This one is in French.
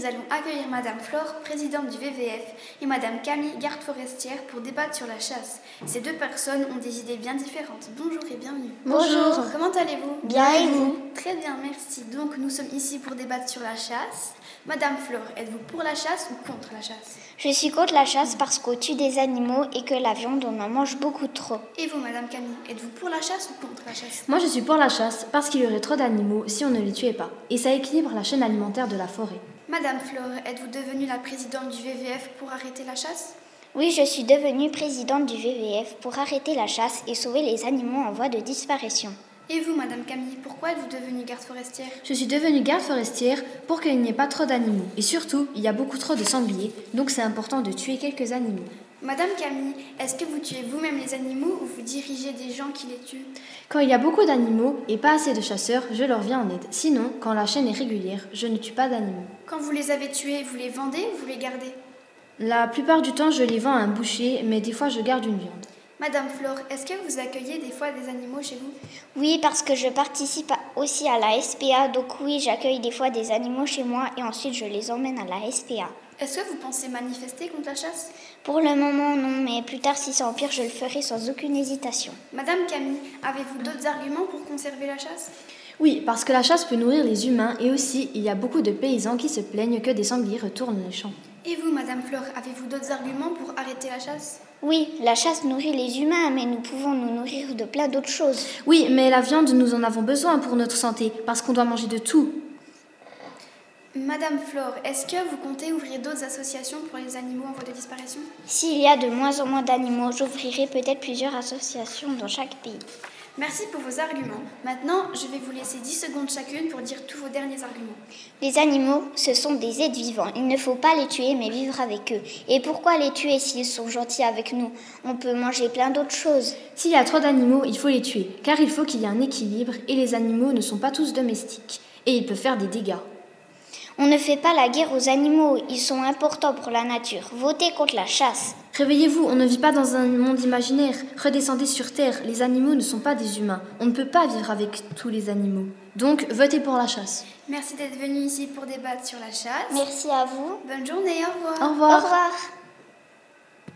nous allons accueillir Madame Flore, présidente du VVF, et Madame Camille, garde forestière, pour débattre sur la chasse. Ces deux personnes ont des idées bien différentes. Bonjour et bienvenue. Bonjour. Comment allez-vous? Bien et vous? Très bien, merci. Donc nous sommes ici pour débattre sur la chasse. Madame Flore, êtes-vous pour la chasse ou contre la chasse? Je suis contre la chasse parce qu'on tue des animaux et que la viande, on en mange beaucoup trop. Et vous, Madame Camille, êtes-vous pour la chasse ou contre la chasse? Moi, je suis pour la chasse parce qu'il y aurait trop d'animaux si on ne les tuait pas. Et ça équilibre la chaîne alimentaire de la forêt. Madame Flore, êtes-vous devenue la présidente du VVF pour arrêter la chasse? Oui, je suis devenue présidente du VVF pour arrêter la chasse et sauver les animaux en voie de disparition. Et vous, Madame Camille, pourquoi êtes-vous devenue garde forestière? Je suis devenue garde forestière pour qu'il n'y ait pas trop d'animaux. Et surtout, il y a beaucoup trop de sangliers, donc c'est important de tuer quelques animaux. Madame Camille, est-ce que vous tuez vous-même les animaux ou vous dirigez des gens qui les tuent? Quand il y a beaucoup d'animaux et pas assez de chasseurs, je leur viens en aide. Sinon, quand la chaîne est régulière, je ne tue pas d'animaux. Quand vous les avez tués, vous les vendez ou vous les gardez? La plupart du temps, je les vends à un boucher, mais des fois, je garde une viande. Madame Flore, est-ce que vous accueillez des fois des animaux chez vous? Oui, parce que je participe aussi à la SPA, donc oui, j'accueille des fois des animaux chez moi et ensuite je les emmène à la SPA. Est-ce que vous pensez manifester contre la chasse? Pour le moment, non, mais plus tard, si ça empire, je le ferai sans aucune hésitation. Madame Camille, avez-vous d'autres arguments pour conserver la chasse? Oui, parce que la chasse peut nourrir les humains et aussi, il y a beaucoup de paysans qui se plaignent que des sangliers retournent les champs. Et vous, Madame Flore, avez-vous d'autres arguments pour arrêter la chasse? Oui, la chasse nourrit les humains, mais nous pouvons nous nourrir de plein d'autres choses. Oui, mais la viande, nous en avons besoin pour notre santé, parce qu'on doit manger de tout. Madame Flore, est-ce que vous comptez ouvrir d'autres associations pour les animaux en voie de disparition? S'il y a de moins en moins d'animaux, j'ouvrirai peut-être plusieurs associations dans chaque pays. Merci pour vos arguments. Maintenant, je vais vous laisser 10 secondes chacune pour dire tous vos derniers arguments. Les animaux, ce sont des êtres vivants. Il ne faut pas les tuer, mais vivre avec eux. Et pourquoi les tuer s'ils sont gentils avec nous? On peut manger plein d'autres choses. S'il y a trop d'animaux, il faut les tuer, car il faut qu'il y ait un équilibre et les animaux ne sont pas tous domestiques. Et ils peuvent faire des dégâts. On ne fait pas la guerre aux animaux, ils sont importants pour la nature. Votez contre la chasse. Réveillez-vous, on ne vit pas dans un monde imaginaire. Redescendez sur Terre, les animaux ne sont pas des humains. On ne peut pas vivre avec tous les animaux. Donc, votez pour la chasse. Merci d'être venu ici pour débattre sur la chasse. Merci à vous. Bonne journée, au revoir. Au revoir. Au revoir.